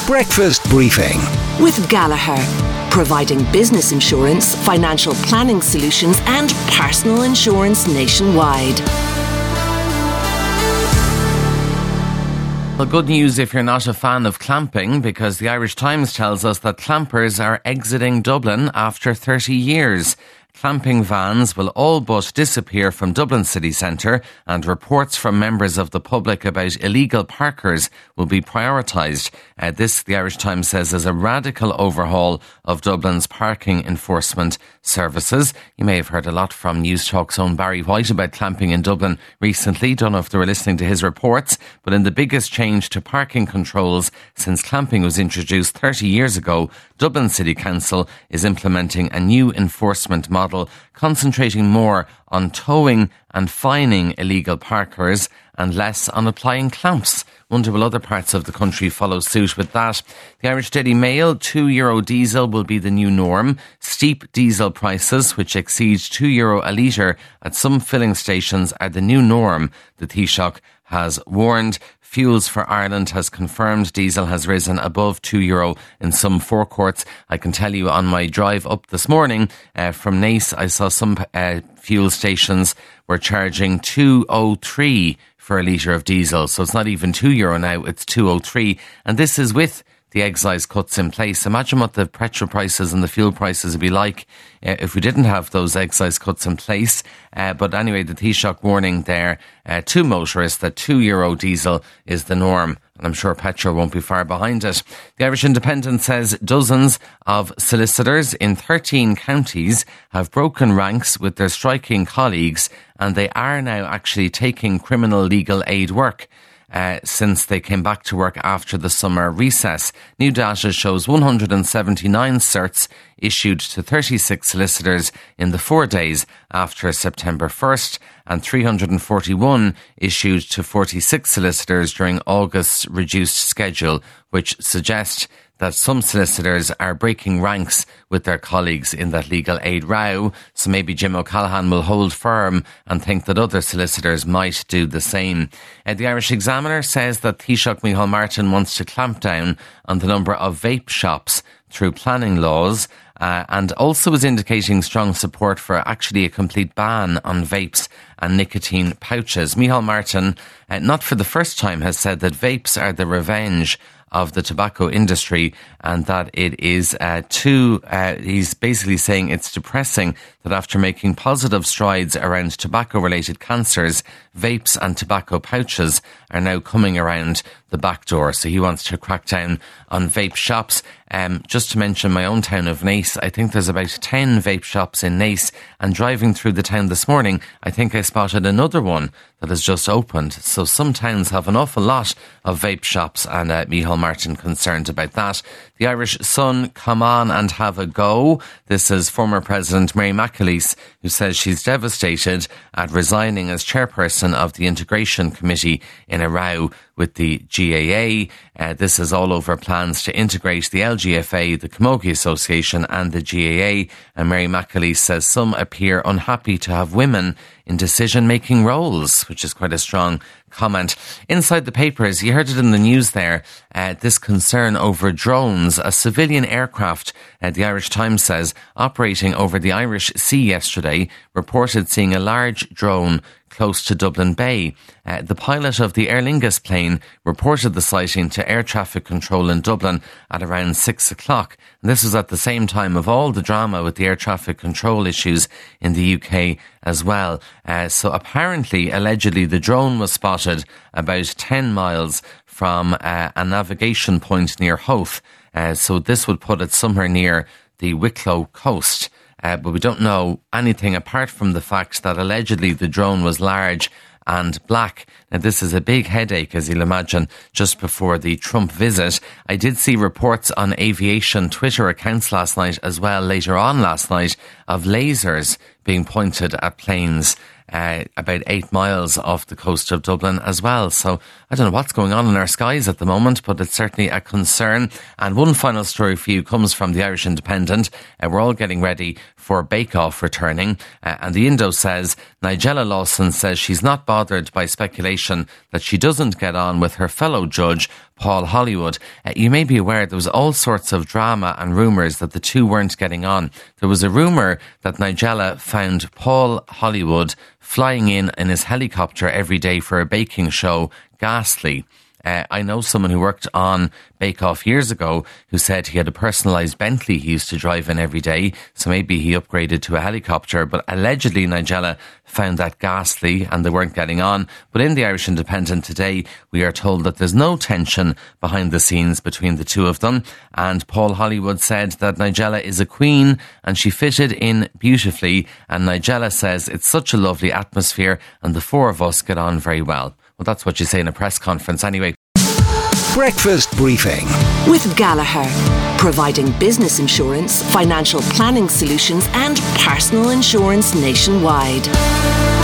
Breakfast Briefing with Gallagher, providing business insurance, financial planning solutions and personal insurance nationwide. Well, good news if you're not a fan of clamping, because the Irish Times tells us that clampers are exiting Dublin after 30 years. Clamping vans will all but disappear from Dublin city centre, and reports from members of the public about illegal parkers will be prioritised. This, the Irish Times says, is a radical overhaul of Dublin's parking enforcement services. You may have heard a lot from News Talk's own Barry White about clamping in Dublin recently. Don't know if they were listening to his reports, but in the biggest change to parking controls since clamping was introduced 30 years ago, Dublin City Council is implementing a new enforcement model, concentrating more on towing and fining illegal parkers and less on applying clamps. Wonder will other parts of the country follow suit with that. The Irish Daily Mail, €2 diesel will be the new norm. Steep diesel prices, which exceed €2 a litre at some filling stations, are the new norm, the Taoiseach has warned. Fuels for Ireland has confirmed diesel has risen above €2 in some forecourts. I can tell you on my drive up this morning from Naas, I saw some fuel stations were charging €2.03 for a litre of diesel. So it's not even €2 now, it's €2.03. And this is with the excise cuts in place. Imagine what the petrol prices and the fuel prices would be like if we didn't have those excise cuts in place. But anyway, the Taoiseach warning there to motorists that €2 diesel is the norm. And I'm sure petrol won't be far behind it. The Irish Independent says dozens of solicitors in 13 counties have broken ranks with their striking colleagues, and they are now actually taking criminal legal aid work. Since they came back to work after the summer recess. New data shows 179 certs issued to 36 solicitors in the 4 days after September 1st and 341 issued to 46 solicitors during August's reduced schedule, which suggests that some solicitors are breaking ranks with their colleagues in that legal aid row. So maybe Jim O'Callaghan will hold firm and think that other solicitors might do the same. The Irish Examiner says that Taoiseach Micheál Martin wants to clamp down on the number of vape shops through planning laws, and also is indicating strong support for actually a complete ban on vapes and nicotine pouches. Micheál Martin, not for the first time, has said that vapes are the revenge of the tobacco industry, and that it is he's basically saying it's depressing that after making positive strides around tobacco-related cancers, vapes and tobacco pouches are now coming around the back door. So he wants to crack down on vape shops. Just to mention my own town of Naas, I think there's about 10 vape shops in Naas, and driving through the town this morning, I think I spotted another one that has just opened. So some towns have an awful lot of vape shops, and Micheál Martin concerned about that. The Irish Sun, come on and have a go. This is former President Mary McAleese, who says she's devastated at resigning as chairperson of the Integration Committee in a row with the GAA. This is all over plans to integrate the LGFA, the Camogie Association and the GAA. And Mary McAleese says some appear unhappy to have women in decision-making roles, which is quite a strong comment. Inside the papers, you heard it in the news there, this concern over drones. A civilian aircraft, the Irish Times says, operating over the Irish Sea yesterday, reported seeing a large drone close to Dublin Bay. The pilot of the Aer Lingus plane reported the sighting to air traffic control in Dublin at around 6 o'clock. And this was at the same time of all the drama with the air traffic control issues in the UK as well. So apparently, allegedly, the drone was spotted about 10 miles from a navigation point near Howth. So this would put it somewhere near the Wicklow coast. But we don't know anything apart from the fact that allegedly the drone was large and black. Now, this is a big headache, as you'll imagine, just before the Trump visit. I did see reports on aviation Twitter accounts last night as well, later on last night, of lasers being pointed at planes about 8 miles off the coast of Dublin as well. So I don't know what's going on in our skies at the moment, but it's certainly a concern. And one final story for you comes from the Irish Independent. We're all getting ready for Bake Off returning. And the Indo says Nigella Lawson says she's not bothered by speculation that she doesn't get on with her fellow judge, Paul Hollywood. You may be aware there was all sorts of drama and rumours that the two weren't getting on. There was a rumour that Nigella found Paul Hollywood flying in his helicopter every day for a baking show ghastly. I know someone who worked on Bake Off years ago who said he had a personalised Bentley he used to drive in every day, so maybe he upgraded to a helicopter. But allegedly Nigella found that ghastly and they weren't getting on. But in the Irish Independent today, we are told that there's no tension behind the scenes between the two of them. And Paul Hollywood said that Nigella is a queen and she fitted in beautifully. And Nigella says it's such a lovely atmosphere and the four of us get on very well. Well, that's what you say in a press conference anyway. Breakfast Briefing with Gallagher, providing business insurance, financial planning solutions and personal insurance nationwide.